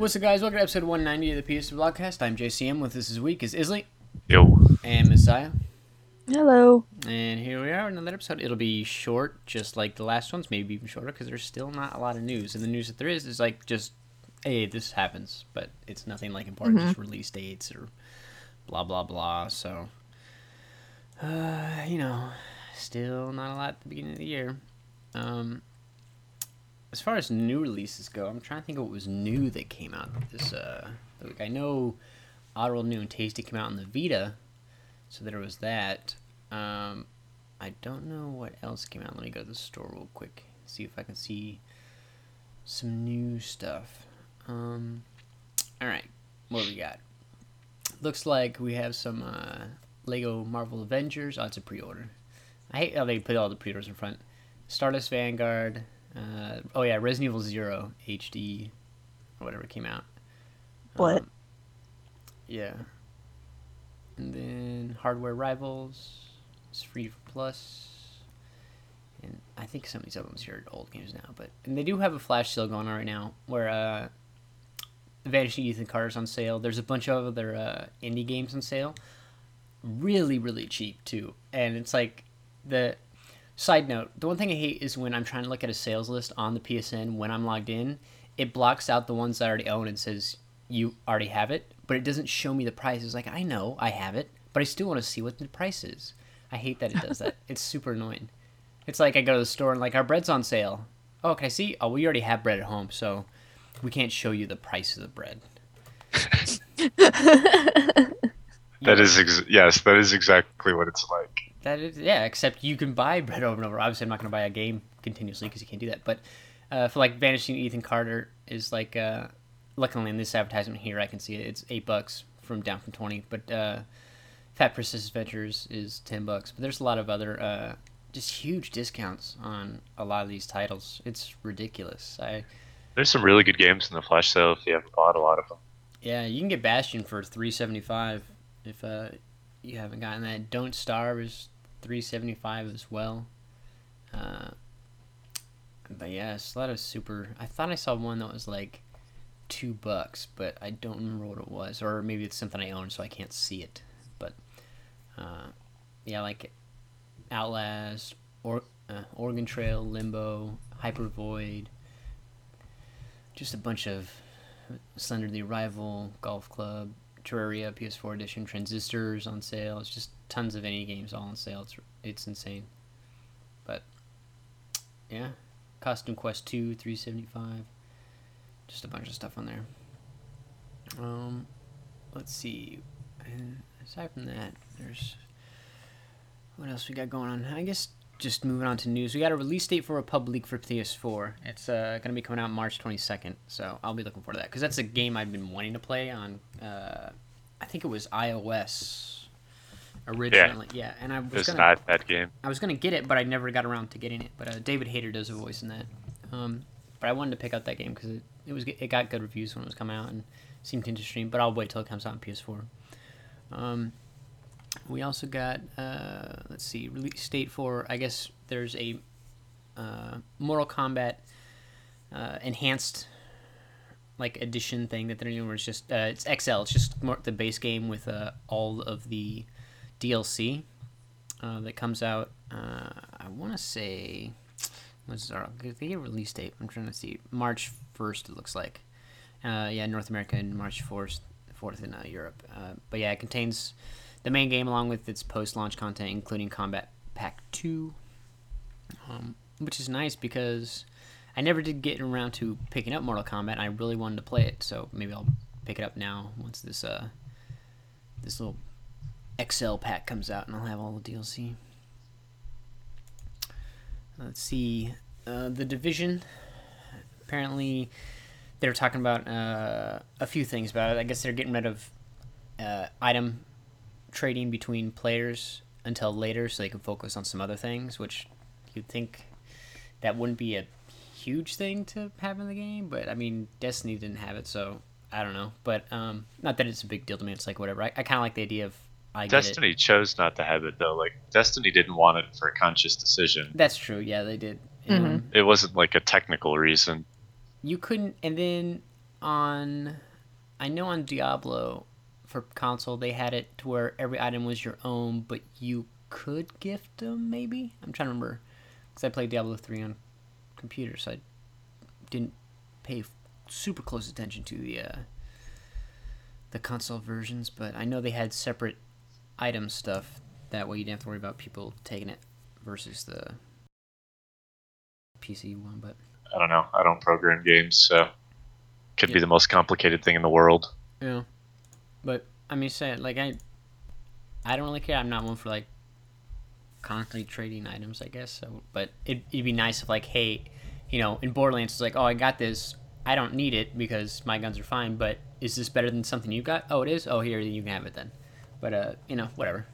What's up, guys? Welcome to episode 190 of the PS Vlogcast. I'm JCM. With us this week is Isley. Yo. And Messiah. Hello. And here we are in another episode. It'll be short, just like the last ones, maybe even shorter, because there's still not a lot of news. And the news that there is like just, hey, this happens, but it's nothing like important, just release dates or blah, blah, blah. So, still not a lot at the beginning of the year. As far as new releases go, I'm trying to think of what was new that came out this week. I know Oddworld New and Tasty came out on the Vita, so there was that. I don't know what else came out. Let me go to the store real quick, see if I can see some new stuff. Alright, what do we got? Looks like we have some Lego Marvel Avengers. Oh, it's a pre-order. I hate how they put all the pre-orders in front. Stardust Vanguard. Resident Evil 0 HD or whatever came out. What? Yeah. And then Hardware Rivals is free for Plus. And I think some of these other ones here are old games now, and they do have a flash sale going on right now where Vanishing Ethan Carter's on sale. There's a bunch of other indie games on sale. Really, really cheap too. And it's like Side note, the one thing I hate is when I'm trying to look at a sales list on the PSN when I'm logged in, it blocks out the ones that I already own and says, you already have it, but it doesn't show me the price. It's like, I know I have it, but I still want to see what the price is. I hate that it does that. It's super annoying. It's like I go to the store and like, our bread's on sale. Oh, can I see? Oh, we already have bread at home, so we can't show you the price of the bread. That is exactly what it's like. That is, yeah, except you can buy bread over and over. Obviously, I'm not going to buy a game continuously because you can't do that. But for like Vanishing Ethan Carter is like, luckily in this advertisement here, I can see it. It's $8 down from 20. But Fat Princess Adventures is $10. But there's a lot of other just huge discounts on a lot of these titles. It's ridiculous. There's some really good games in the flash sale if you haven't bought a lot of them. Yeah, you can get Bastion for $3.75 if you haven't gotten that. Don't Starve is $3.75 as well. But yeah, it's a lot of super. I thought I saw one that was like $2, but I don't remember what it was, or maybe it's something I own, so I can't see it. But yeah, like Outlast, Oregon Trail, Limbo, Hyper Void, just a bunch of Slender the Arrival, Golf Club, Terraria PS4 edition, Transistors on sale. It's just tons of indie games all on sale. It's insane. But yeah, Costume Quest 2, $3.75. Just a bunch of stuff on there. Let's see. Aside from that, there's what else we got going on? I guess just moving on to news. We got a release date for Republic for PS4. It's going to be coming out March 22nd, so I'll be looking forward to that because that's a game I've been wanting to play on. I think it was iOS originally. Yeah, and I was an iPad game. I was gonna get it, but I never got around to getting it. But David Hayter does a voice in that. But I wanted to pick out that game because it got good reviews when it was coming out and seemed interesting. But I'll wait till it comes out on PS4. We also got let's see, release date for, I guess there's a Mortal Kombat enhanced like edition thing that they're doing where it's just it's XL. It's just more the base game with all of the DLC that comes out. I want to say what's our release date? I'm trying to see. March 1st it looks like. North America, and March 4th in Europe. But yeah, it contains the main game along with its post-launch content, including Combat Pack 2, which is nice because I never did get around to picking up Mortal Kombat. I really wanted to play it, so maybe I'll pick it up now once this little XL pack comes out, and I'll have all the DLC. Let's see, The Division. Apparently, they're talking about a few things about it. I guess they're getting rid of item trading between players until later, so they can focus on some other things, which you'd think that wouldn't be a huge thing to have in the game, but I mean, Destiny didn't have it, so I don't know. But not that it's a big deal to me. It's like whatever. I kind of like the idea of Destiny chose not to have it though. Like Destiny didn't want it for a conscious decision. That's true. Yeah, they did. It wasn't like a technical reason. You couldn't, and then I know on Diablo for console they had it to where every item was your own, but you could gift them. Maybe I'm trying to remember because I played Diablo 3 on computer, so I didn't pay super close attention to the console versions. But I know they had separate item stuff. That way you didn't have to worry about people taking it versus the PC one. But I don't know. I don't program games, so could be Yeah. the most complicated thing in the world. yeah, but I mean, say like I don't really care. I'm not one for like constantly trading items, I guess. So, but it'd be nice if like, hey, in Borderlands, it's like, oh, I got this. I don't need it because my guns are fine. But is this better than something you got? Oh, it is. Oh, here you can have it then. But whatever.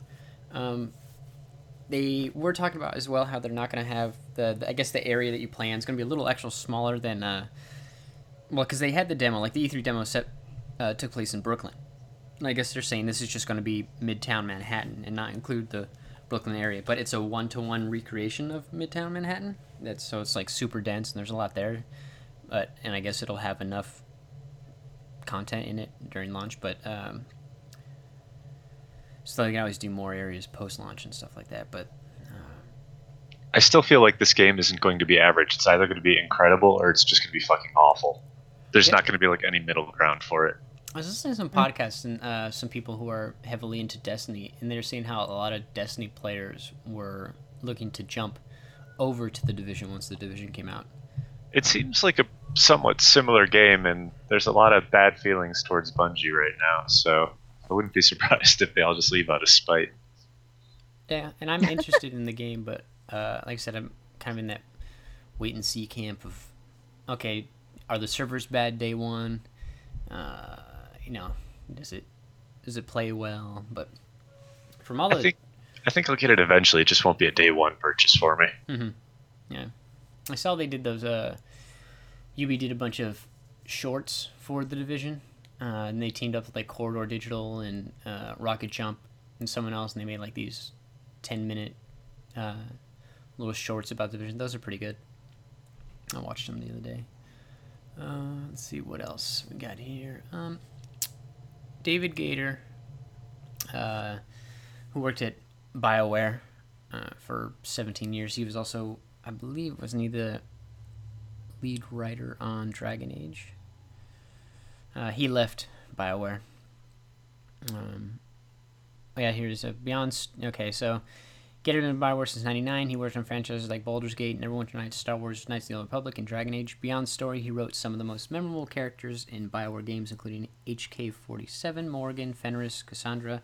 They were talking about as well how they're not going to have the I guess the area that you play in is going to be a little extra smaller than well, because they had the demo, like the E3 demo took place in Brooklyn. And I guess they're saying this is just going to be Midtown Manhattan and not include the Brooklyn area, but it's a one-to-one recreation of Midtown Manhattan. So it's like super dense and there's a lot there, and I guess it'll have enough content in it during launch. But so they can always do more areas post-launch and stuff like that. But I still feel like this game isn't going to be average. It's either going to be incredible or it's just going to be fucking awful. There's Yeah. not going to be like any middle ground for it. I was listening to some podcasts and some people who are heavily into Destiny, and they're saying how a lot of Destiny players were looking to jump over to the Division once the Division came out. It seems like a somewhat similar game, and there's a lot of bad feelings towards Bungie right now, so I wouldn't be surprised if they all just leave out of spite. Yeah, and I'm interested in the game, but like I said, I'm kind of in that wait and see camp of, okay, are the servers bad day one? Does it play well? But from all the I think I'll get it eventually. It just won't be a day one purchase for me. yeah, I saw they did those. UB did a bunch of shorts for the Division, and they teamed up with like Corridor Digital and Rocket Jump and someone else, and they made like these 10-minute little shorts about the Division. Those are pretty good. I watched them the other day. Let's see what else we got here. David Gator, who worked at BioWare for 17 years. He was also, I believe, wasn't he the lead writer on Dragon Age? He left BioWare. Here's a Beyond. Okay, so Gator been in BioWare since '99. He worked on franchises like Baldur's Gate, Neverwinter Nights, Star Wars: Knights of the Old Republic, and Dragon Age. Beyond story, he wrote some of the most memorable characters in BioWare games, including HK-47, Morgan, Fenris, Cassandra,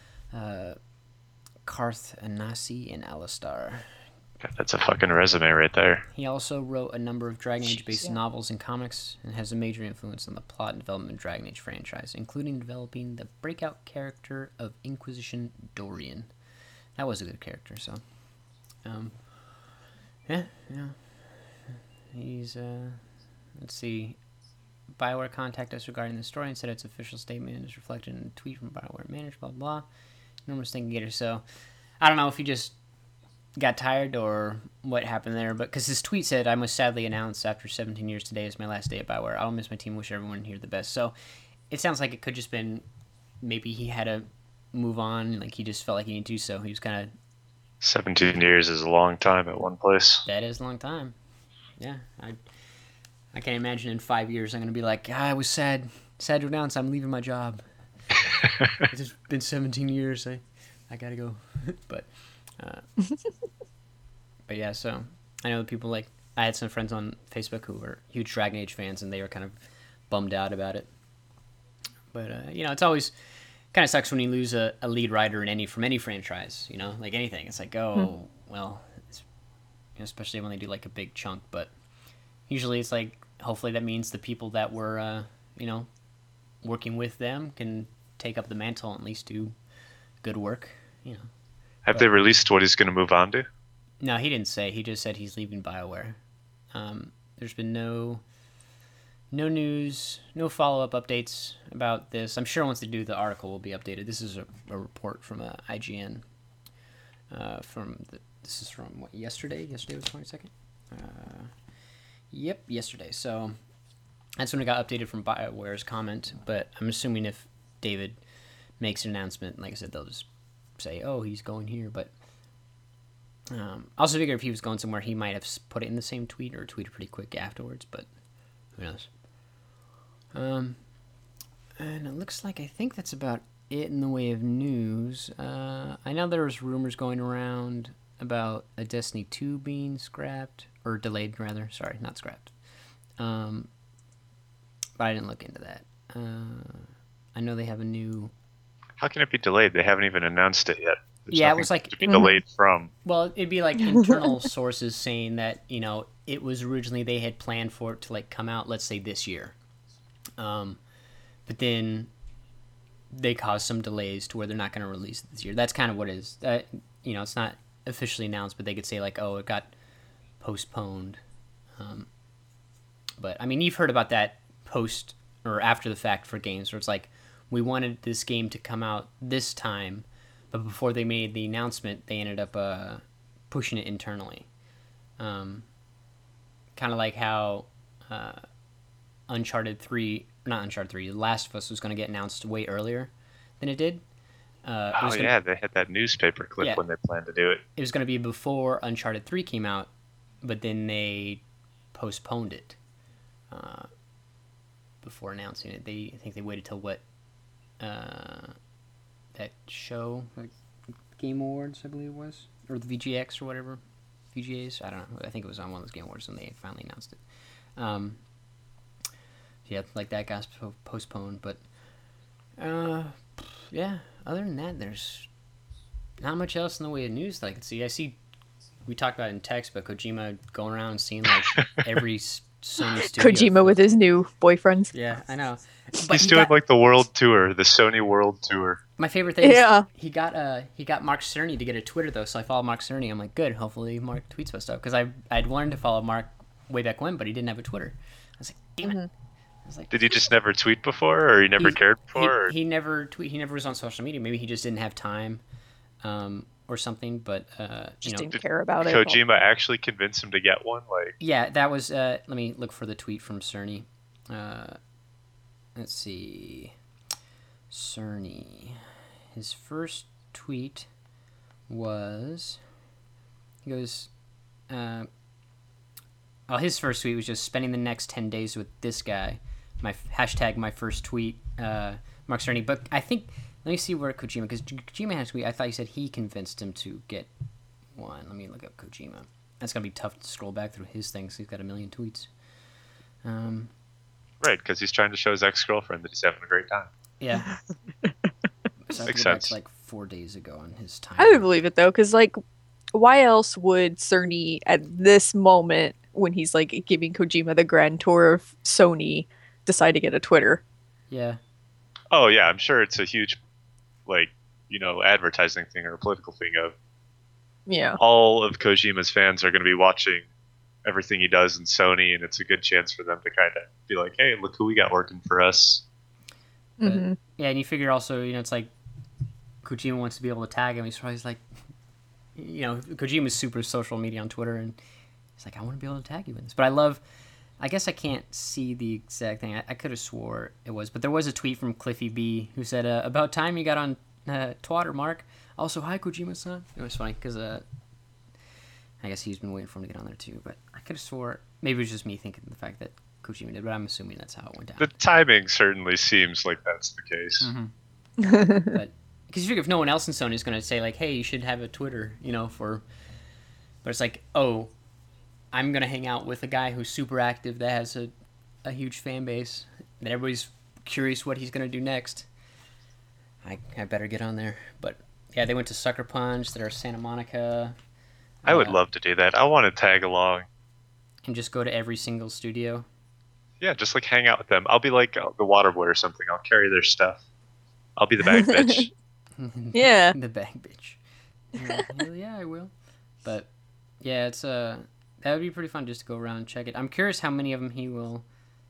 Karth Anasi, and Alistar. God, that's a fucking resume right there. He also wrote a number of Dragon Age-based novels and comics, and has a major influence on the plot and development of the Dragon Age franchise, including developing the breakout character of Inquisition Dorian. That was a good character, so. Yeah. He's, let's see. BioWare contacted us regarding the story and said its official statement is reflected in a tweet from BioWare manager, blah, blah. Enormous thing Gator. So, I don't know if he just got tired or what happened there, but because his tweet said, I must sadly announce after 17 years today is my last day at BioWare. I'll miss my team, wish everyone here the best. So, it sounds like it could just been maybe he had to move on, like he just felt like he needed to do so. He was kind of 17 years is a long time at one place. That is a long time. Yeah, I can't imagine in 5 years I'm gonna be like, I was sad to announce I'm leaving my job. It's been 17 years. I gotta go. but yeah. So I know people like I had some friends on Facebook who were huge Dragon Age fans, and they were kind of bummed out about it. But it's always kind of sucks when you lose a lead writer from any franchise, like anything. It's like, well, especially when they do like a big chunk. But usually it's like, hopefully that means the people that were, working with them can take up the mantle and at least do good work, Have they released what he's going to move on to? No, he didn't say. He just said he's leaving BioWare. There's been no news, no follow-up updates about this. I'm sure once they do, the article will be updated. This is a report from IGN. This is from what, yesterday? Yesterday was 22nd? Yep, yesterday. So That's when it got updated from BioWare's comment. But I'm assuming if David makes an announcement, like I said, they'll just say, "Oh, he's going here." But I also figure if he was going somewhere, he might have put it in the same tweet or tweeted pretty quick afterwards. But who knows? And it looks like I think that's about it in the way of news. I know there was rumors going around about a Destiny 2 being scrapped, or delayed rather. Sorry, not scrapped. But I didn't look into that. I know they have a new... How can it be delayed? They haven't even announced it yet. There's Yeah, it nothing was like... to be delayed from. Well, it'd be like internal sources saying that, you know, it was originally they had planned for it to like come out, let's say this year. But then they caused some delays to where they're not going to release it this year. That's kind of what it is. You know, it's not officially announced, but they could say like, oh, it got postponed. But I mean, you've heard about that post or after the fact for games where it's like, we wanted this game to come out this time, but before they made the announcement, they ended up pushing it internally. Kind of like how Uncharted 3, The Last of Us was going to get announced way earlier than it did. Yeah, they had that newspaper clip when they planned to do it. It was going to be before Uncharted 3 came out, but then they postponed it before announcing it. I think they waited till that show, like Game Awards, I believe it was, or the VGX or whatever, VGAs. I don't know. I think it was on one of those Game Awards when they finally announced it. Yeah, like that got postponed, but yeah. Other than that, there's not much else in the way of news that I can see. We talked about it in text, but Kojima going around and seeing like every Sony studio. Kojima with his new boyfriends. Yeah, I know. But He's doing like the world tour, the Sony World Tour. My favorite thing is he got Mark Cerny to get a Twitter though, so I follow Mark Cerny. I'm like, good. Hopefully Mark tweets about stuff because I'd wanted to follow Mark way back when, but he didn't have a Twitter. I was like, damn it. I was like, did he just never tweet before, or he never cared before? He never He never was on social media. Maybe he just didn't have time, or something. But didn't care about it. Kojima actually convince him to get one? Like, yeah, that was. Let me look for the tweet from Cerny. Let's see. Cerny. His first tweet was. He goes. His first tweet was just spending the next 10 days with this guy. My first tweet, Mark Cerny. But I think, let me see where Kojima, because Kojima has a tweet. I thought he said he convinced him to get one. Let me look up Kojima. That's going to be tough to scroll back through his things. He's got a million tweets. Right, because he's trying to show his ex-girlfriend that he's having a great time. Yeah. So Makes sense. Like 4 days ago on his time. I would believe it though, because like, why else would Cerny at this moment, when he's like giving Kojima the grand tour of Sony, decide to get a Twitter? Yeah. Oh yeah, I'm sure it's a huge, like, advertising thing or a political thing of. Yeah. All of Kojima's fans are going to be watching everything he does in Sony, and it's a good chance for them to kind of be like, hey, look who we got working for us. But, yeah, and you figure also, it's like Kojima wants to be able to tag him. He's probably like, Kojima's super social media on Twitter, and he's like, I want to be able to tag you in this. But I guess I can't see the exact thing. I could have swore it was, but there was a tweet from Cliffy B who said, about time you got on Twitter, Mark. Also, hi, Kojima-san. It was funny, because I guess he's been waiting for him to get on there too, but I could have swore, maybe it was just me thinking the fact that Kojima did, but I'm assuming that's how it went down. The timing certainly seems like that's the case. Mm-hmm. But because you figure if no one else in Sony is going to say like, hey, you should have a Twitter, but it's like, oh, I'm going to hang out with a guy who's super active that has a huge fan base, that everybody's curious what he's going to do next. I better get on there. But yeah, they went to Sucker Punch, they're Santa Monica. I would love to do that. I want to tag along. And just go to every single studio. Yeah, just like hang out with them. I'll be like the Waterboy or something. I'll carry their stuff. I'll be the bag bitch. Yeah. The bag bitch. Yeah, I will. But yeah, it's that would be pretty fun just to go around and check it. I'm curious how many of them he will,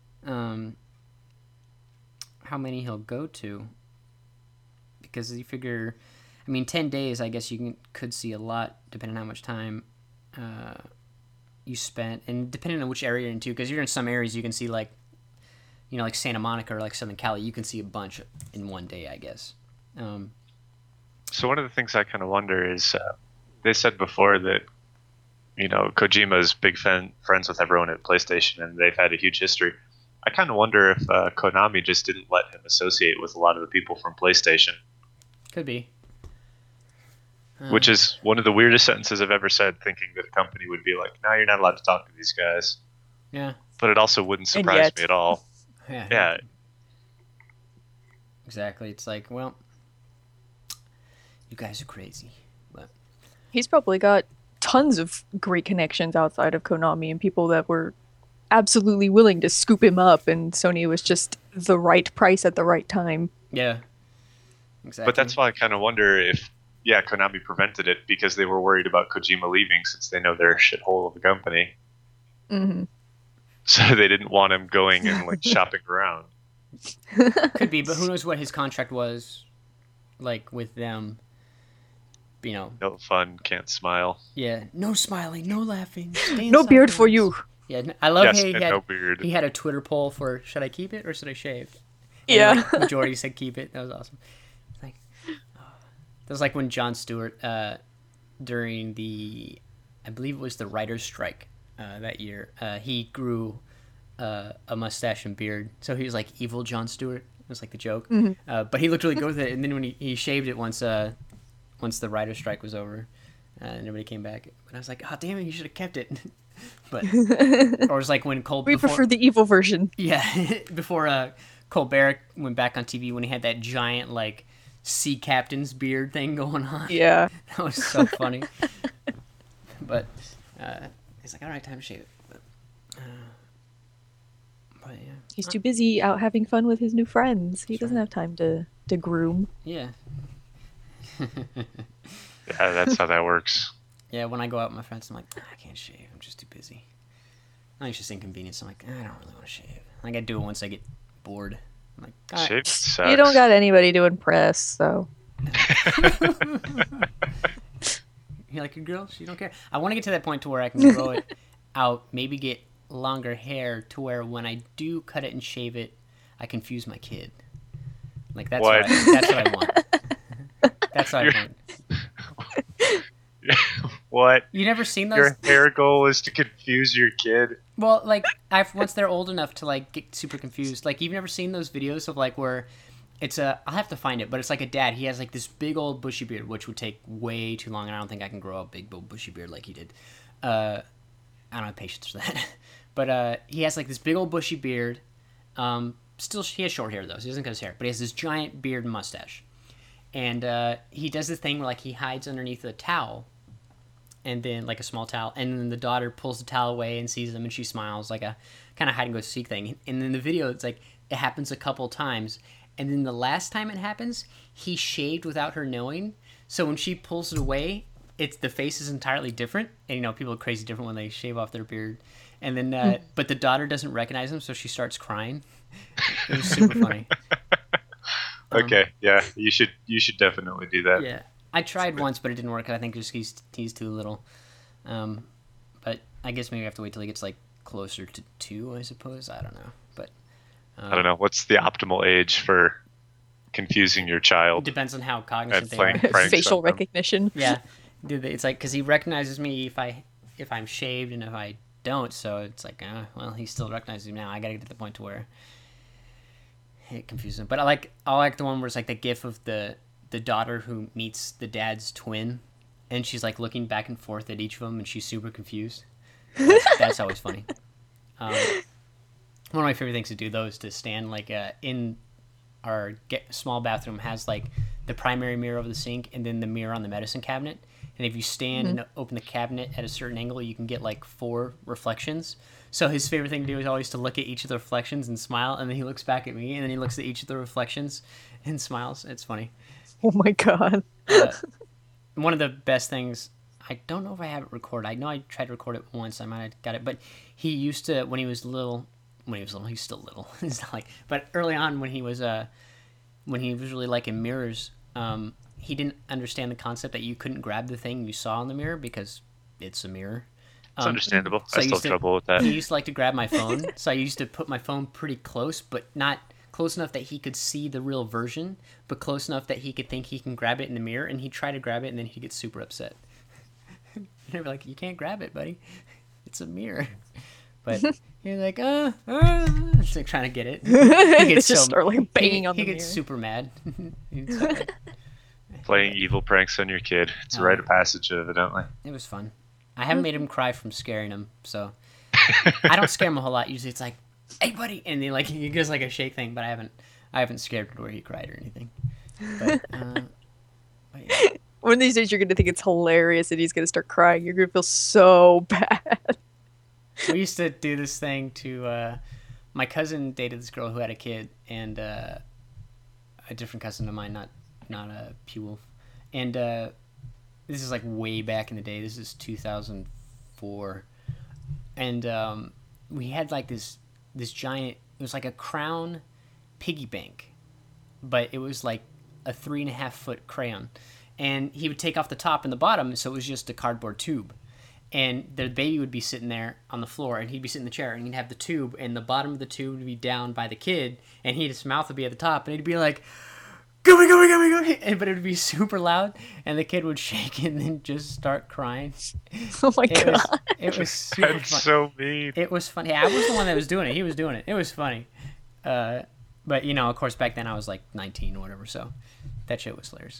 how many he'll go to. Because you figure, 10 days, I guess you could see a lot depending on how much time you spent, and depending on which area you're into. Because you're in some areas, you can see like like Santa Monica or like Southern Cali, you can see a bunch in one day, I guess. So one of the things I kind of wonder is, they said before that, Kojima's big friends with everyone at PlayStation, and they've had a huge history. I kind of wonder if Konami just didn't let him associate with a lot of the people from PlayStation, Could be. which is one of the weirdest sentences I've ever said, thinking that a company would be like, no, you're not allowed to talk to these guys. Yeah. But it also wouldn't surprise me at all. Yeah. Exactly. It's like, well, you guys are crazy. But He's probably got tons of great connections outside of Konami and people that were absolutely willing to scoop him up, and Sony was just the right price at the right time. yeah. Exactly. But that's why I kind of wonder if, Konami prevented it because they were worried about Kojima leaving, since they know they're a shithole of a company. Hmm. So they didn't want him going and like shopping around. Could be, but who knows what his contract was like with them. No fun, can't smile. Yeah, no smiling, no laughing. stay No beard inside for the you. house. Yeah, I love Yes, how and no beard. he had a Twitter poll for should I keep it or should I shave? And, Yeah. like, majority said keep it. That was awesome. It's like, that was like when Jon Stewart, during the, I believe it was the writer's strike that year, he grew a mustache and beard. So he was like evil Jon Stewart. It was like the joke. But he looked really good with it. And then when he shaved it once the writer's strike was over, and everybody came back. But I was like, oh, damn it, you should have kept it. But, or it was like when We prefer the evil version. Yeah, before Colbert went back on TV when he had that giant like sea captain's beard thing going on. Yeah. That was so funny. But he's like, all right, time to shave it. But yeah. He's too busy out having fun with his new friends. He doesn't have time to groom. Yeah. Yeah, that's how that works. Yeah, when I go out with my friends, I'm like, I can't shave. I'm just too busy. I think it's just inconvenience. I'm like, I don't really want to shave. Like, I do it once I get bored. I'm like, all right. Shaving sucks. You don't got anybody to impress, so. You're like a girl? She don't care. I want to get to that point to where I can grow it out, maybe get longer hair to where when I do cut it and shave it, I confuse my kid. Like, that's what I want. That's what I want. What? You never seen those? Your hair goal is to confuse your kid? Well, like, once they're old enough to, like, get super confused. Like, you've never seen those videos of, like, where it's I'll have to find it, but it's like a dad. He has, like, this big old bushy beard, which would take way too long, and I don't think I can grow a big old bushy beard like he did. I don't have patience for that. But he has, like, this big old bushy beard. Still, he has short hair, though, so he doesn't cut his hair. But he has this giant beard and mustache. And he does this thing where, like, he hides underneath a towel. And then, like, a small towel. And then the daughter pulls the towel away and sees him, and she smiles, like a kind of hide-and-go-seek thing. And in the video, it's like, it happens a couple times. And then the last time it happens, he shaved without her knowing. So when she pulls it away, the face is entirely different. And, people are crazy different when they shave off their beard. And then, but the daughter doesn't recognize him, so she starts crying. It was super funny. Okay, yeah, you should definitely do that. Yeah. I tried once, but it didn't work. I think just he's too little. But I guess maybe I have to wait till he gets like closer to 2, I suppose. I don't know. But I don't know. What's the optimal age for confusing your it child? depends on how cognizant they playing are. pranks Facial on them. recognition. Yeah, it's like because he recognizes me if I'm shaved and if I don't. So it's like, well, he still recognizes me now. I gotta get to the point to where it confuses him. But I like the one where it's like the gif of the daughter who meets the dad's twin, and she's like looking back and forth at each of them, and she's super confused. That's always funny. One of my favorite things to do though is to stand like in our small bathroom has like the primary mirror over the sink and then the mirror on the medicine cabinet. And if you stand and open the cabinet at a certain angle, you can get like 4 reflections. So his favorite thing to do is always to look at each of the reflections and smile, and then he looks back at me, and then he looks at each of the reflections and smiles. It's funny. Oh my god. One of the best things, I don't know if I have it recorded. I know I tried to record it once. I might have got it. But he used to, when he was little, he's still little. It's not like, but early on when he was really liking mirrors, he didn't understand the concept that you couldn't grab the thing you saw in the mirror because it's a mirror. It's understandable. So I still have trouble with that. He used to like to grab my phone, so I used to put my phone pretty close, but not close enough that he could see the real version, but close enough that he could think he can grab it in the mirror, and he'd try to grab it, and then he'd get super upset. And I'd be like, you can't grab it, buddy. It's a mirror. But he's like, it's like trying to get it. He They just start like banging on the He mirror. gets super mad. Playing evil pranks on your kid. It's a rite of passage, evidently. It was fun. I haven't made him cry from scaring him, so I don't scare him a whole lot. Usually it's like, hey buddy, and he gives like a shake thing, but I haven't scared him to where he cried or anything. But yeah. One of these days you're gonna think it's hilarious and he's gonna start crying. You're gonna feel so bad. We used to do this thing to my cousin dated this girl who had a kid, and a different cousin of mine, not a Pew Wolf, and this is like way back in the day. This is 2004, and we had like this giant. It was like a Crown piggy bank, but it was like a 3.5-foot crayon, and he would take off the top and the bottom, so it was just a cardboard tube. And the baby would be sitting there on the floor, and he'd be sitting in the chair, and he'd have the tube, and the bottom of the tube would be down by the kid, and his mouth would be at the top, and he'd be like, "Go me, go me, go me, go me!" But it would be super loud, and the kid would shake and then just start crying. Oh my god. It was super That's fun. so mean. It was funny. I was the one that was doing it. He was doing it. It was funny. But of course, back then I was like 19 or whatever, so that shit was hilarious.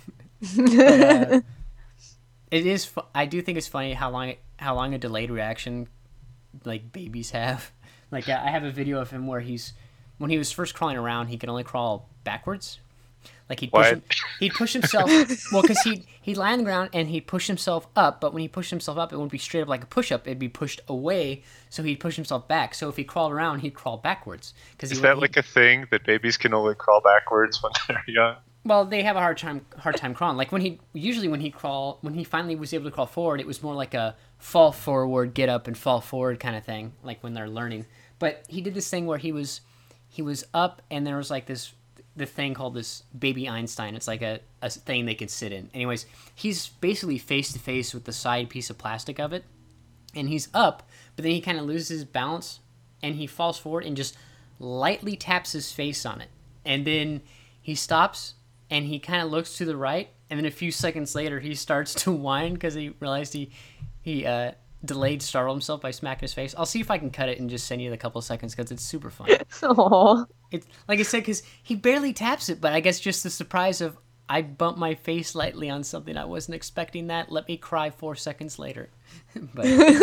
But, it is. I do think it's funny how long a delayed reaction, like babies have. Like I have a video of him where when he was first crawling around, he could only crawl backwards. Like he'd push himself. Well, because he'd lie on the ground and he'd push himself up. But when he pushed himself up, it wouldn't be straight up like a push up. It'd be pushed away. So he'd push himself back. So if he crawled around, he'd crawl backwards. Is that like a thing that babies can only crawl backwards when they're young? Well, they have a hard time crawling. Like when he finally was able to crawl forward, it was more like a fall forward, get up and fall forward kind of thing, like when they're learning. But he did this thing where he was up, and there was like the thing called this baby Einstein. It's like a thing they could sit in. Anyways, he's basically face to face with the side piece of plastic of it, and he's up, but then he kind of loses his balance, and he falls forward and just lightly taps his face on it, and then he stops. And he kind of looks to the right, and then a few seconds later, he starts to whine because he realized he delayed startled himself by smacking his face. I'll see if I can cut it and just send you the couple of seconds because it's super fun. Aww. It's like I said, because he barely taps it, but I guess just the surprise of I bumped my face lightly on something I wasn't expecting that. Let me cry 4 seconds later. But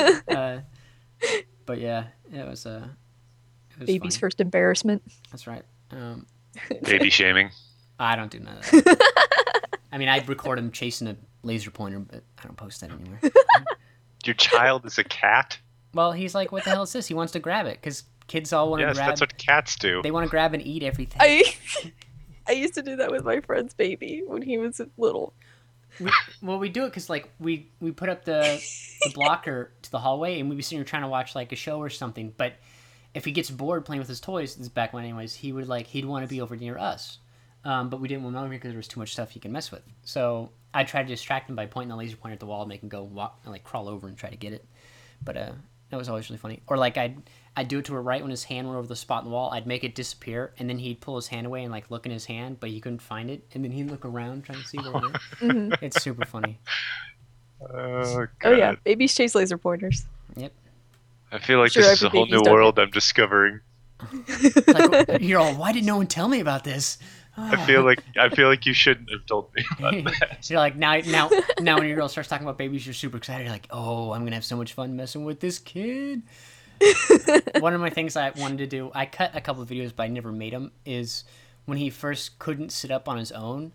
yeah, it was Baby's funny. first embarrassment. That's right. Baby shaming. I don't do none of that. I mean, I record him chasing a laser pointer, but I don't post that anywhere. Your child is a cat? Well, he's like, what the hell is this? He wants to grab it, because kids all want to Yes, grab. that's what cats do. They want to grab and eat everything. I used to do that with my friend's baby when he was little. We do it because like we put up the blocker to the hallway, and we'd be sitting here trying to watch like a show or something. But if he gets bored playing with his toys, this is back when anyways, he'd want to be over near us. But we didn't want him over because there was too much stuff he can mess with. So I tried to distract him by pointing the laser pointer at the wall, make him go walk and like crawl over and try to get it. But that was always really funny. Or like I'd do it to her right when his hand went over the spot in the wall. I'd make it disappear, and then he'd pull his hand away and like look in his hand, but he couldn't find it. And then he'd look around trying to see where it is. Mm-hmm. It's super funny. Oh, Oh yeah, babies chase laser pointers. Yep. I feel like Sure, this is a every whole new baby's done world I'm discovering. Like, you're all, why did no one tell me about this? I feel like you shouldn't have told me about that. You're like now when your girl starts talking about babies, you're super excited. You're like, oh, I'm gonna have so much fun messing with this kid. One of my things I wanted to do, I cut a couple of videos, but I never made them. Is when he first couldn't sit up on his own.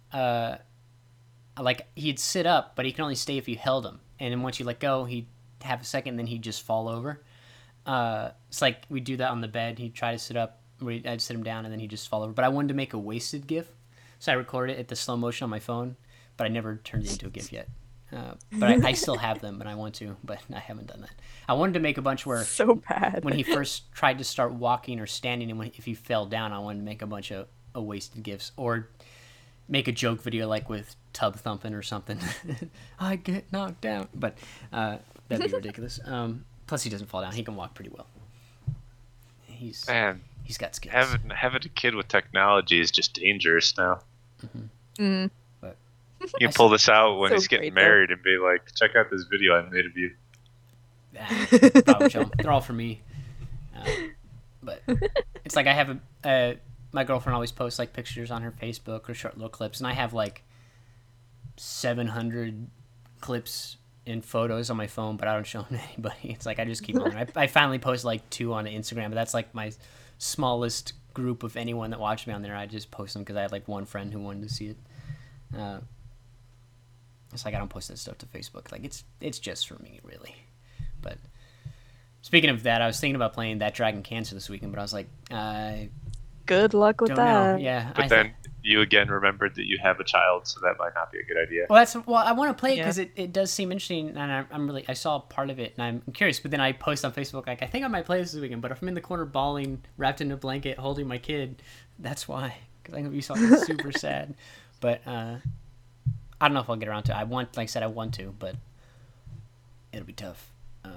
Like he'd sit up, but he can only stay if you held him. And then once you let go, he'd have a second, then he'd just fall over. It's like we do that on the bed. He'd try to sit up. I'd sit him down, and then he'd just fall over. But I wanted to make a wasted GIF, so I recorded it at the slow motion on my phone, but I never turned it into a GIF yet. But I still have them, and I want to, but I haven't done that. I wanted to make a bunch where So bad. when he first tried to start walking or standing, and if he fell down, I wanted to make a bunch of wasted GIFs, or make a joke video like with tub thumping or something. I get knocked down. But That'd be ridiculous. Plus, he doesn't fall down. He can walk pretty well. Man, He's got skills. having a kid with technology is just dangerous now. Mm. But You can pull this out when So he's getting great, though. married and be like, check out this video I made of you. probably show 'em. They're all for me. But it's like I have my girlfriend always posts like pictures on her Facebook or short little clips, and I have like 700 clips and photos on my phone, but I don't show them to anybody. It's like I just keep them. I finally post like 2 on Instagram, but that's like my smallest group of anyone that watched me on there. I just post them because I had like one friend who wanted to see it. It's like I don't post that stuff to Facebook. Like it's just for me, really. But speaking of that, I was thinking about playing That Dragon Cancer this weekend, but I was like, I Good luck with don't that. know. Yeah, But then you again remembered that you have a child, so that might not be a good idea. well, I want to play it Yeah. because it does seem interesting, and I saw part of it, and I'm curious. But then I post on Facebook like, I think I might play this weekend, but if I'm in the corner bawling, wrapped in a blanket, holding my kid, that's why, because I'm gonna be something super sad. But I don't know if I'll get around to it. Like I said, I want to, but it'll be tough.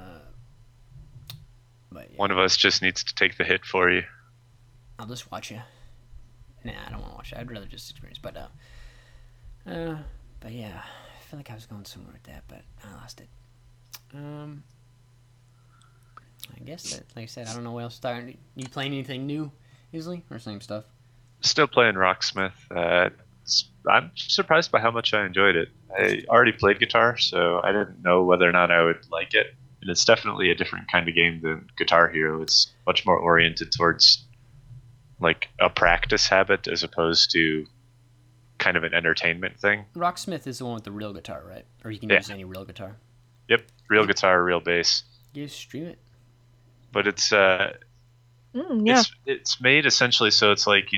But yeah, One of us just needs to take the hit for you. I'll just watch you. Nah, I don't want to watch it. I'd rather just experience. But yeah, I feel like I was going somewhere with that, but I lost it. I guess that, like I said, I don't know what else to start. You playing anything new, Isley, or same stuff? Still playing Rocksmith. I'm surprised by how much I enjoyed it. I already played guitar, so I didn't know whether or not I would like it. And it's definitely a different kind of game than Guitar Hero. It's much more oriented towards like a practice habit as opposed to kind of an entertainment thing. Rocksmith is the one with the real guitar, right? Or you can Yeah. use any real guitar. Yep, real guitar, real bass. You just stream it. But it's Yeah. it's made essentially so it's like,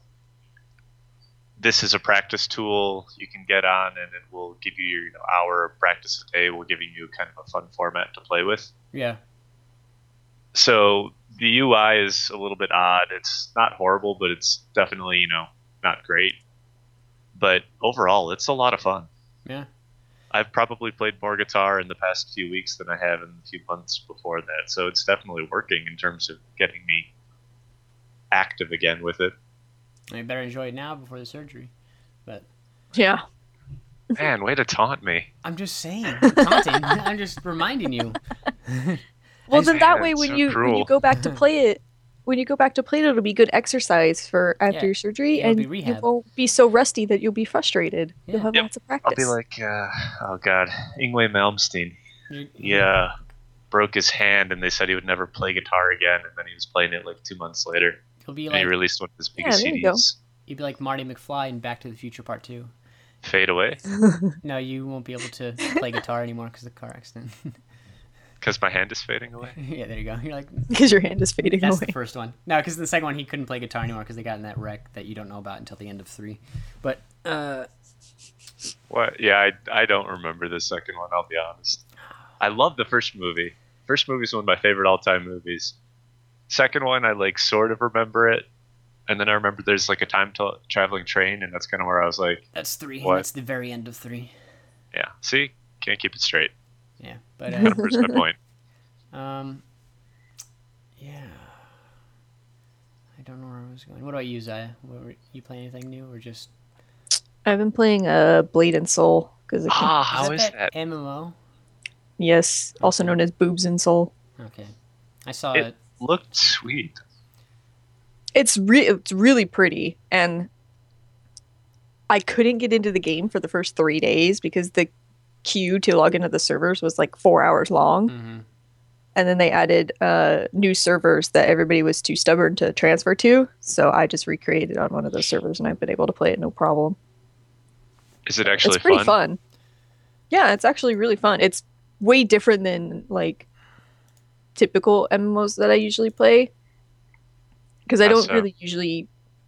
this is a practice tool you can get on, and it will give you your hour of practice a day. We're giving you kind of a fun format to play with. Yeah. So the UI is a little bit odd. It's not horrible, but it's definitely, not great. But overall, it's a lot of fun. Yeah. I've probably played more guitar in the past few weeks than I have in the few months before that. So it's definitely working in terms of getting me active again with it. You better enjoy it now before the surgery. But Yeah. Man, way to taunt me. I'm just saying, taunting. I'm just reminding you. Well, then that Man, way, it's when so you cruel. go back to play it, it'll be good exercise for after Yeah, your surgery, it'll and be you rehab. won't be so rusty that you'll be frustrated. You'll Yeah. have Yep. lots of I'll practice. be like, oh god, Ingwe Malmsteen. You- He broke his hand, and they said he would never play guitar again. And then he was playing it like 2 months later, You'll be and he like released one of his biggest there you go. CDs. you'll be like Marty McFly in Back to the Future Part 2. Fade away, No, you won't be able to play guitar anymore because of the car accident. because my hand is fading away. Yeah, there you go. You're like, Because your hand is fading that's away. the first one. No, because the second one he couldn't play guitar anymore because they got in that wreck that you don't know about until the end of 3. But What? Yeah, I don't remember the second one. I'll be honest. I love the first movie. First movie is one of my favorite all-time movies. Second one, I sort of remember it, and then I remember there's like a time-traveling train, and that's kind of where I was like, that's 3. What? That's the very end of 3. yeah, see, can't keep it straight. Yeah, but Kind of proves my point. yeah. I don't know where I was going. What about you, Zaya? You play anything new or just? I've been playing Blade and Soul because How is that that? MMO? yes, also known as Boobs and Soul. Okay, I saw It it. looked sweet. It's really pretty, and I couldn't get into the game for the first 3 days because the queue to log into the servers was like 4 hours long. Mm-hmm. And then they added new servers that everybody was too stubborn to transfer to. So I just recreated on one of those servers, and I've been able to play it no problem. Is it actually It's pretty fun? fun. Yeah, it's actually really fun. It's way different than like typical MMOs that I usually play. Because I How don't so? really usually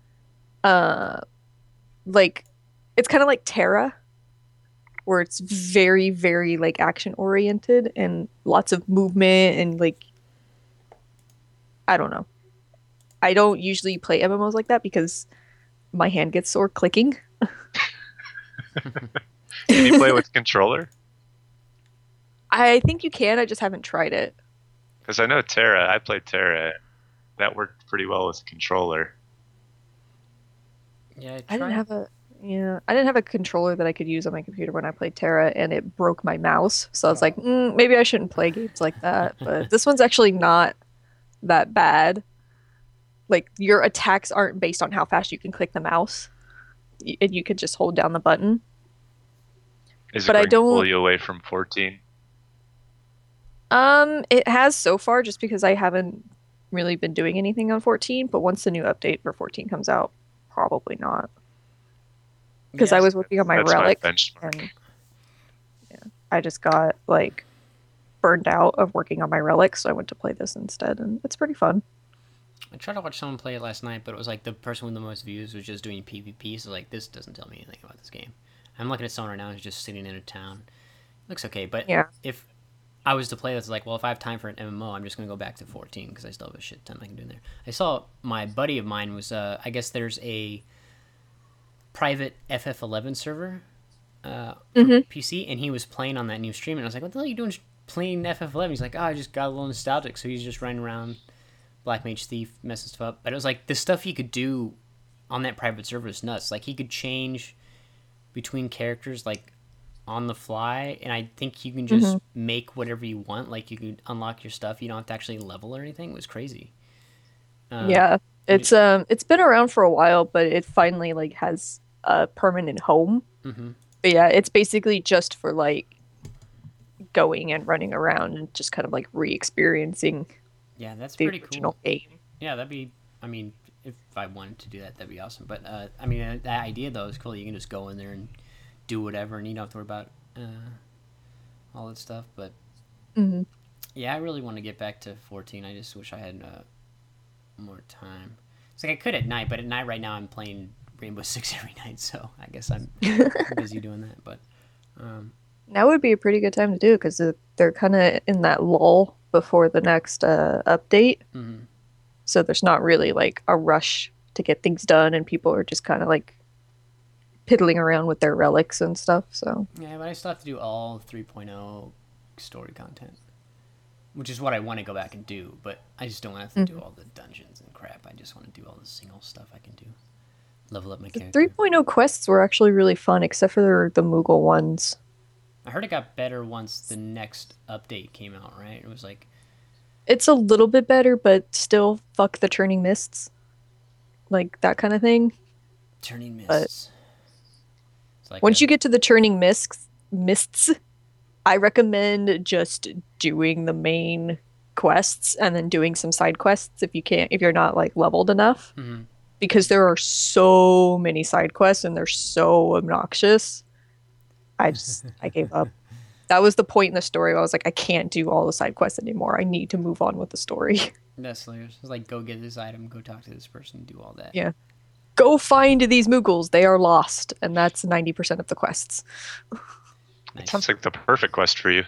like it's kind of like Terra, where it's very, very like action oriented and lots of movement and like I don't know. I don't usually play MMOs like that because my hand gets sore clicking. Can you play with a controller? I think you can. I just haven't tried it. Because I know Terra. I played Terra. That worked pretty well with a controller. Yeah, I I didn't tried. have a yeah, I didn't have a controller that I could use on my computer when I played Terra, and it broke my mouse. So I was like, Oh. maybe I shouldn't play games like that. But this one's actually not that bad. Like your attacks aren't based on how fast you can click the mouse, and you could just hold down the button. Is it But I going to pull don't. you away from 14? It has so far, just because I haven't really been doing anything on 14. But once the new update for 14 comes out, probably not. Because I Yeah, was working on my That's my relic, benchmark. and yeah, I just got like burned out of working on my relic, so I went to play this instead, and it's pretty fun. I tried to watch someone play it last night, but it was like the person with the most views was just doing PvP. So like, this doesn't tell me anything about this game. I'm looking at someone right now who's just sitting in a town. Looks okay, but Yeah. if I was to play this, like, well, if I have time for an MMO, I'm just gonna go back to 14 because I still have a shit ton I can do in there. I saw my buddy of mine was, I guess there's a private FF11 server for Hmm. PC, and he was playing on that new stream, and I was like, what the hell are you doing playing FF11? He's like, oh, I just got a little nostalgic, so he's just running around Black Mage Thief, messing stuff up. But it was like the stuff he could do on that private server is nuts. Like he could change between characters like on the fly, and I think you can Hmm. just make whatever you want. Like you can unlock your stuff. You don't have to actually level or anything. It was crazy. Uh, Yeah. and It's been around for a while, but it finally like has a permanent home. mm-hmm. But yeah, it's basically just for like going and running around and just kind of like re-experiencing Yeah, that's the pretty cool. original game. Yeah, that'd be. I mean, if I wanted to do that, that'd be awesome. But I mean, that idea though is cool. You can just go in there and do whatever, and you don't have to worry about all that stuff. But Hmm. yeah, I really want to get back to 14. I just wish I had more time. It's like I could at night, but at night right now I'm playing Rainbow Six every night, so I guess I'm busy doing that. But um, Now would be a pretty good time to do it because they're kind of in that lull before the next update. mhm. So there's not really like a rush to get things done, and people are just kind of like piddling around with their relics and stuff. So, Yeah, but I still have to do all 3.0 story content, which is what I want to go back and do. But I just don't want to have to do mhm. all the dungeons and crap. I just want to do all the single stuff I can do. Level up my The character. 3.0 quests were actually really fun, except for the Moogle ones. I heard it got better once the next update came out, right? It was like It's a little bit better, but still, fuck the Turning Mists, like that kind of thing. Turning But Mists. It's like once a you get to the Turning Mists, I recommend just doing the main quests and then doing some side quests if you're not like leveled enough, mhm. because there are so many side quests and they're so obnoxious. I gave up. That was the point in the story where I was like, I can't do all the side quests anymore. I need to move on with the story. That's hilarious. It's like go get this item, go talk to this person, do all that. Yeah. Go find these Moogles. They are lost. And that's 90% of the quests. It Nice. sounds like the perfect quest for you.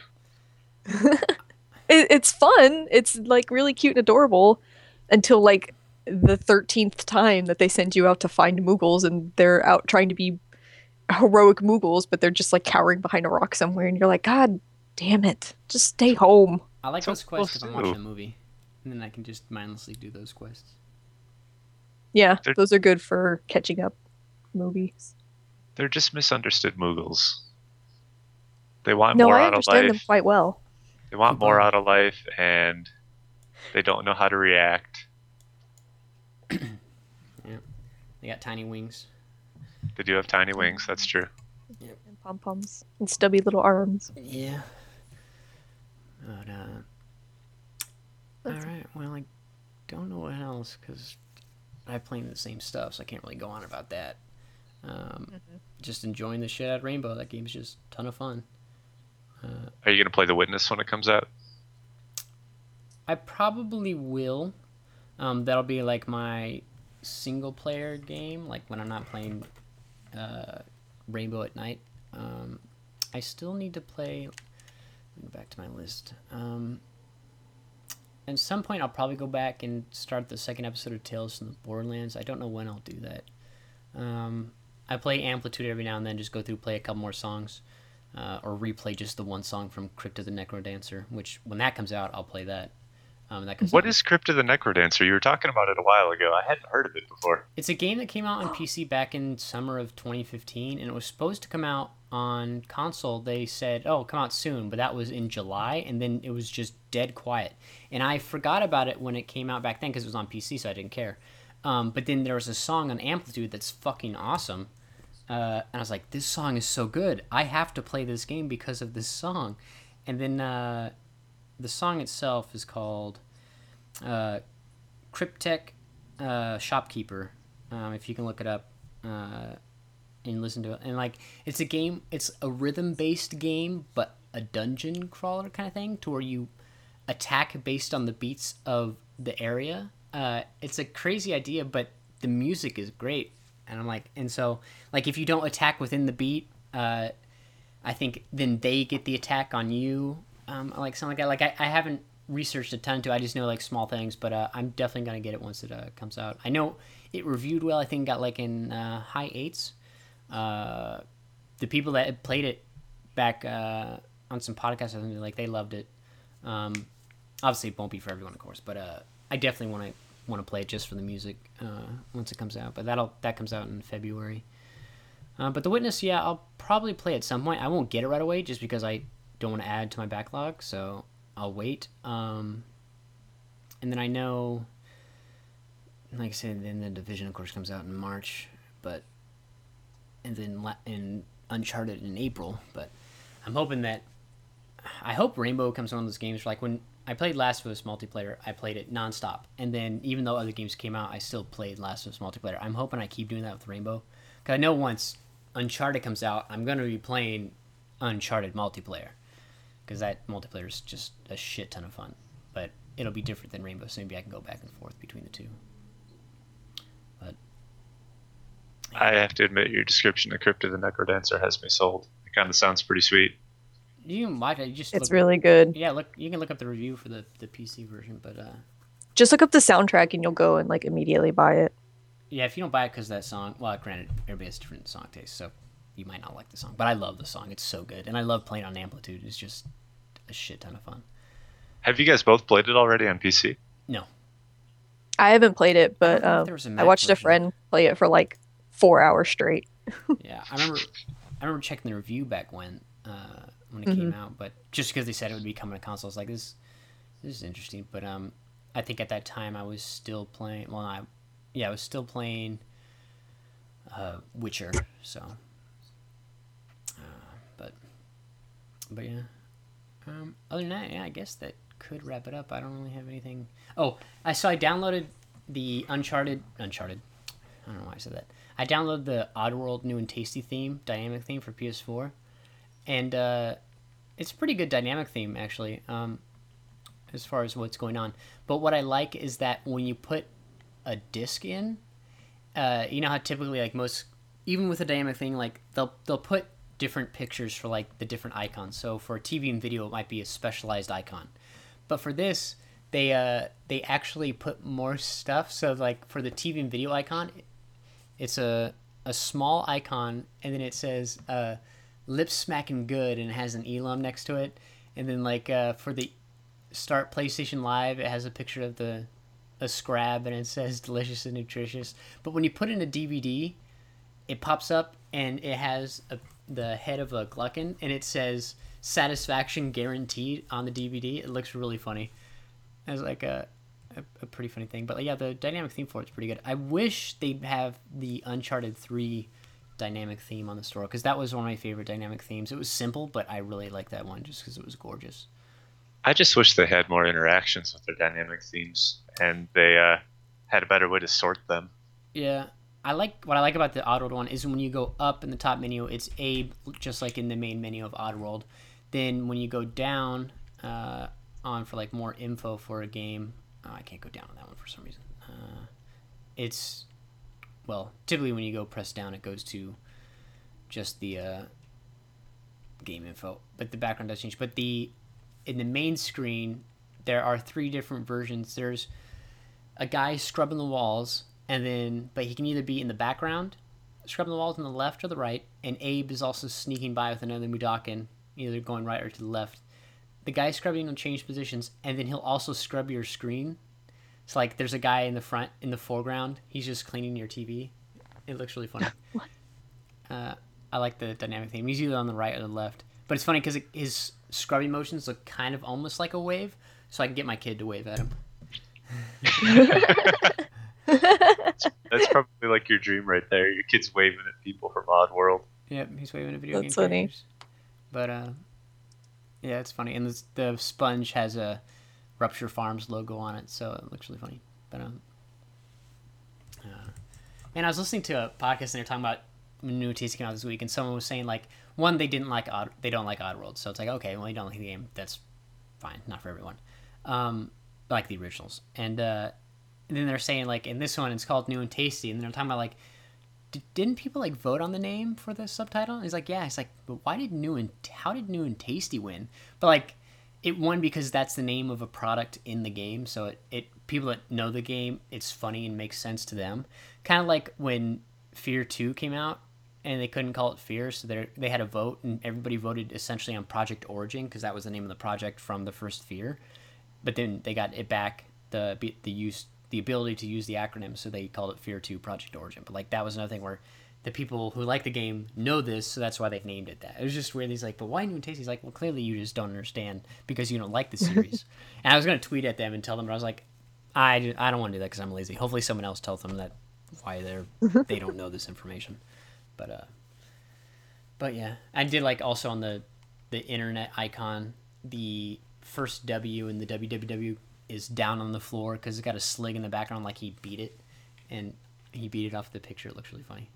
It's fun. It's like really cute and adorable until like the 13th time that they send you out to find Moogles, and they're out trying to be heroic Moogles, but they're just like cowering behind a rock somewhere. And you're like, God damn it. Just stay home. I like So those quests close because I'm too. watching a movie, and then I can just mindlessly do those quests. Yeah, They're those are good for catching up movies. they're just misunderstood Moogles. They want No, more I out of understand them life. quite well. They want more People, out of life, and they don't know how to react. yeah, they got tiny wings. They do have tiny wings. That's true. And pom poms and stubby little arms. Yeah. But all That's right. Well, I don't know what else because I play the same stuff, so I can't really go on about that. Just enjoying the shit out of Rainbow. That game's just a ton of fun. Are you gonna play The Witness when it comes out? I probably will. That'll be like my single player game, like when I'm not playing Rainbow at night. I still need to play. Let me go back to my list. At some point, I'll probably go back and start the second episode of Tales from the Borderlands. I don't know when I'll do that. I play Amplitude every now and then, just go through, play a couple more songs. or replay just the one song from Crypt of the Necrodancer, which when that comes out, I'll play that. That comes What out. is Crypt of the Necrodancer? You were talking about it a while ago. I hadn't heard of it before. It's a game that came out on PC back in summer of 2015, and it was supposed to come out on console. They said, "Oh, come out soon," but that was in July, and then it was just dead quiet. And I forgot about it when it came out back then because it was on PC, so I didn't care. But then there was a song on Amplitude that's fucking awesome, and I was like, "This song is so good. I have to play this game because of this song." And then the song itself is called Cryptech Shopkeeper. If you can look it up and listen to it, and like it's a game, it's a rhythm-based game, but a dungeon crawler kind of thing, to where you attack based on the beats of the area. It's a crazy idea, but the music is great, and I'm like, and so like if you don't attack within the beat, I think then they get the attack on you. Like something like that. Like I haven't researched a ton to. I just know like small things, but I'm definitely gonna get it once it comes out. I know it reviewed well. I think it got like in high 8s. The people that had played it back on some podcasts, I think like they loved it. Obviously, it won't be for everyone, of course, but I definitely want to play it just for the music once it comes out. But that comes out in February. But The Witness, yeah, I'll probably play at some point. I won't get it right away just because I don't want to add to my backlog, so I'll wait. And then I know, like I said, then The Division, of course, comes out in March, and then in Uncharted in April. But I'm hoping I hope Rainbow comes one of those games where, like, when I played Last of Us multiplayer, I played it nonstop, and then even though other games came out, I still played Last of Us multiplayer. I'm hoping I keep doing that with Rainbow, because I know once Uncharted comes out, I'm going to be playing Uncharted multiplayer, because that multiplayer is just a shit ton of fun. But it'll be different than Rainbow, so maybe I can go back and forth between the two. But I have to admit, your description of Crypt of the Necrodancer has me sold. It kind of sounds pretty sweet. you can watch it. It's really good. Yeah, look. You can look up the review for the PC version, but Just look up the soundtrack and you'll go and like immediately buy it. yeah, if you don't buy it because of that song, well, granted, everybody has different song tastes, so you might not like the song. But I love the song; it's so good, and I love playing on Amplitude. It's just a shit ton of fun. Have you guys both played it already on PC? No, I haven't played it, but I don't know if there was a I Mac watched a version. friend play it for like 4 hours straight. Yeah, I remember checking the review back when it came out, but just because they said it would be coming to consoles, like this is interesting. But I think at that time I was still playing. Well, I was still playing Witcher. So, but yeah. Other than that, yeah, I guess that could wrap it up. I don't really have anything. Oh, I downloaded the Uncharted. I don't know why I said that. I downloaded the Oddworld New and Tasty theme, dynamic theme for PS4, and it's a pretty good dynamic theme actually, as far as what's going on. But what I like is that when you put a disc in, you know how typically like most, even with a dynamic thing, like they'll put different pictures for like the different icons. So for TV and video, it might be a specialized icon, but for this, they actually put more stuff. So like for the TV and video icon, it's a small icon, and then it says "Lips Smacking Good," and it has an elum next to it. And then like for the Start PlayStation Live, it has a picture of a Scrab, and it says "Delicious and Nutritious." But when you put in a DVD, it pops up and it has the head of a Gluckin, and it says "Satisfaction Guaranteed" on the DVD. It looks really funny. It's like a pretty funny thing. But yeah, the dynamic theme for it's pretty good. I wish they'd have the Uncharted 3 dynamic theme on the store, because that was one of my favorite dynamic themes. It was simple, but I really liked that one just because it was gorgeous. I just wish they had more interactions with their dynamic themes, and they had a better way to sort them. Yeah. What I like about the Oddworld one is when you go up in the top menu, it's Abe, just like in the main menu of Oddworld. Then when you go down on for like more info for a game, I can't go down on that one for some reason. It's, well, typically when you go press down, it goes to just the game info, but the background does change. But in the main screen, there are 3 different versions. There's a guy scrubbing the walls, but he can either be in the background, scrubbing the walls on the left or the right, and Abe is also sneaking by with another Mudakin, either going right or to the left. The guy scrubbing will change positions, and then he'll also scrub your screen. It's like there's a guy in the front, in the foreground. He's just cleaning your TV. It looks really funny. I like the dynamic theme. He's either on the right or the left. But it's funny because his scrubbing motions look kind of almost like a wave, so I can get my kid to wave at him. That's probably like your dream right there. Your kid's waving at people from Oddworld. Yep, he's waving at video game That's funny. characters. But yeah, it's funny. And the sponge has a Rupture Farms logo on it, so it looks really funny. But and I was listening to a podcast and they're talking about new TC came out this week, and someone was saying like, one, they don't like Oddworld, so it's like, okay, well, you don't like the game, that's fine, not for everyone. Like the originals, and then they're saying like in this one it's called New and Tasty, and they're talking about like, didn't people like vote on the name for the subtitle? And he's like, yeah. It's like, but how did New and Tasty win? But like, it won because that's the name of a product in the game, so it people that know the game, it's funny and makes sense to them. Kind of like when Fear 2 came out and they couldn't call it Fear, so they had a vote and everybody voted essentially on Project Origin because that was the name of the project from the first Fear. But then they got it back, the ability to use the acronym, so they called it Fear 2 Project Origin. But like that was another thing where the people who like the game know this, so that's why they've named it that. It was just weird. He's like, but why New and Tasty? He's like, well, clearly you just don't understand because you don't like the series. And I was going to tweet at them and tell them, but I was like, I don't want to do that because I'm lazy. Hopefully someone else tells them that why they don't know this information. But yeah, I did like also on the internet icon, the first W in the www is down on the floor because it's got a sling in the background like he beat it, and he beat it off the picture. It looks really funny.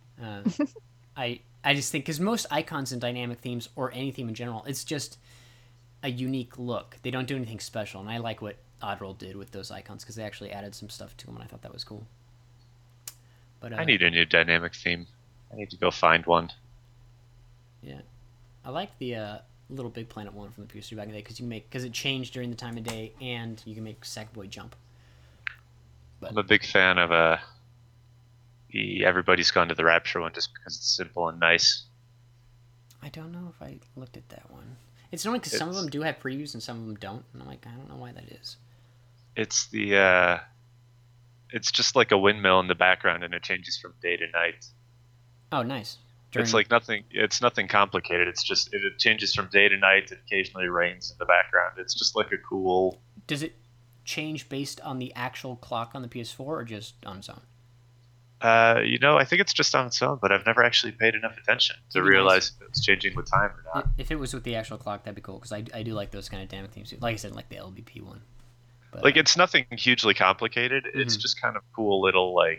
I just think because most icons and dynamic themes or any theme in general, it's just a unique look. They don't do anything special, and I like what Oddworld did with those icons because they actually added some stuff to them, and I thought that was cool. But I need a new dynamic theme. I need to go find one. Yeah, I like the Little Big Planet one from the PS3 back in the day because it changed during the time of day, and you can make Sackboy jump. But I'm a big fan of the Everybody's Gone to the Rapture one just because it's simple and nice. I don't know if I looked at that one. It's only because some of them do have previews and some of them don't, and I'm like, I don't know why that is. It's it's just like a windmill in the background, and it changes from day to night. Oh, nice. It's like nothing. It's nothing complicated. It's just it changes from day to night. It occasionally rains in the background. It's just like a cool. Does it change based on the actual clock on the PS4 or just on its own? I think it's just on its own, but I've never actually paid enough attention to realize if it's changing with time or not. If it was with the actual clock, that'd be cool because I do like those kind of dynamic themes too. Like I said, like the LBP one. But, like it's nothing hugely complicated. It's just kind of cool little like.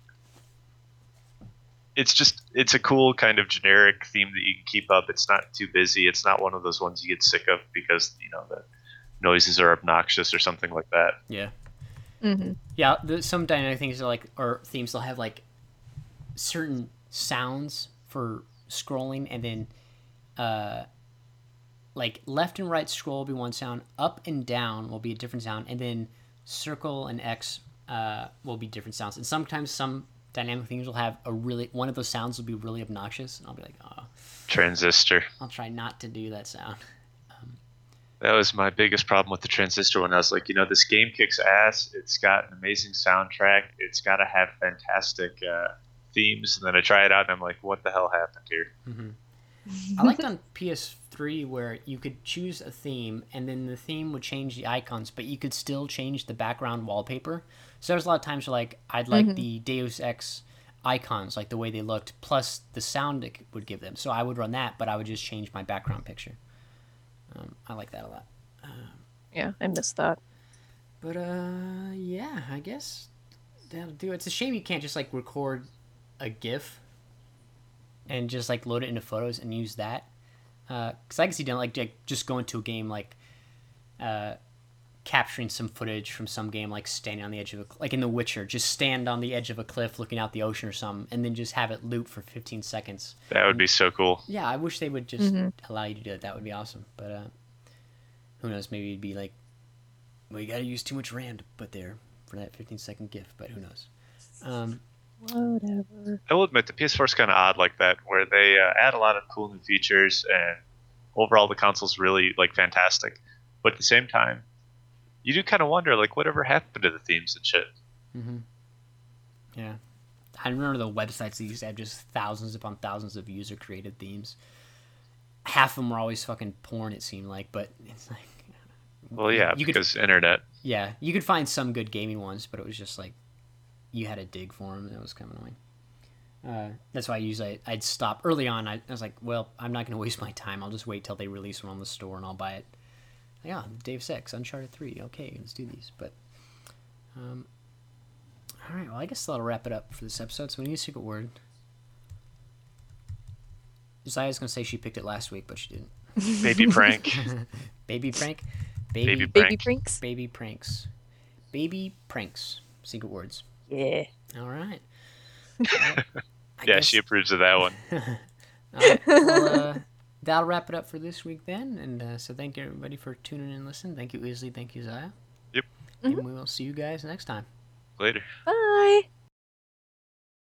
It's a cool kind of generic theme that you can keep up. It's not too busy. It's not one of those ones you get sick of because the noises are obnoxious or something like that. Yeah. Mm-hmm. Yeah, some dynamic things are like, or themes, they'll have like certain sounds for scrolling, and then like left and right scroll will be one sound, up and down will be a different sound, and then circle and X will be different sounds. And sometimes some dynamic themes will have one of those sounds will be really obnoxious, and I'll be like, oh, Transistor. I'll try not to do that sound. That was my biggest problem with the Transistor one. I was like, this game kicks ass. It's got an amazing soundtrack. It's got to have fantastic themes. And then I try it out, and I'm like, what the hell happened here? Mm-hmm. I liked on PS3 where you could choose a theme, and then the theme would change the icons, but you could still change the background wallpaper. So there's a lot of times where, like, I'd like the Deus Ex icons, like the way they looked, plus the sound it would give them. So I would run that, but I would just change my background picture. I like that a lot. Yeah, I missed that. But yeah, I guess that'll do it. It's a shame you can't just like record a GIF and just like load it into Photos and use that. Because I can see doing like just go into a game like capturing some footage from some game, like standing on the edge of like in The Witcher, just stand on the edge of a cliff looking out the ocean or something, and then just have it loop for 15 seconds. That would be so cool. Yeah, I wish they would just allow you to do it. That would be awesome. But who knows? Maybe it'd be like, well, you gotta use too much RAM to put there for that 15-second GIF. But who knows? Whatever. I will admit the PS4 is kind of odd like that, where they add a lot of cool new features, and overall the console's really like fantastic. But at the same time, you do kind of wonder like whatever happened to the themes and shit. Mm-hmm. Yeah. I remember the websites that used to have just thousands upon thousands of user-created themes. Half of them were always fucking porn, it seemed like, but it's like... Well, yeah, because internet. Yeah, you could find some good gaming ones, but it was just like, you had to dig for them, and it was kind of annoying. That's why I'd stop. Early on, I was like, well, I'm not going to waste my time. I'll just wait till they release one on the store, and I'll buy it. Yeah, Dave 6, Uncharted 3, okay, let's do these. But, all right, well, I guess that'll wrap it up for this episode. So we need a secret word. Zaya's going to say she picked it last week, but she didn't. Baby prank. Baby prank? Baby Baby prank. pranks. Baby pranks. Baby pranks. Secret words. Yeah. All right. Yeah, she approves of that one. All right. Well, that'll wrap it up for this week then. And so thank you, everybody, for tuning in and listening. Thank you, Isley. Thank you, Zaya. Yep. And we will see you guys next time. Later. Bye.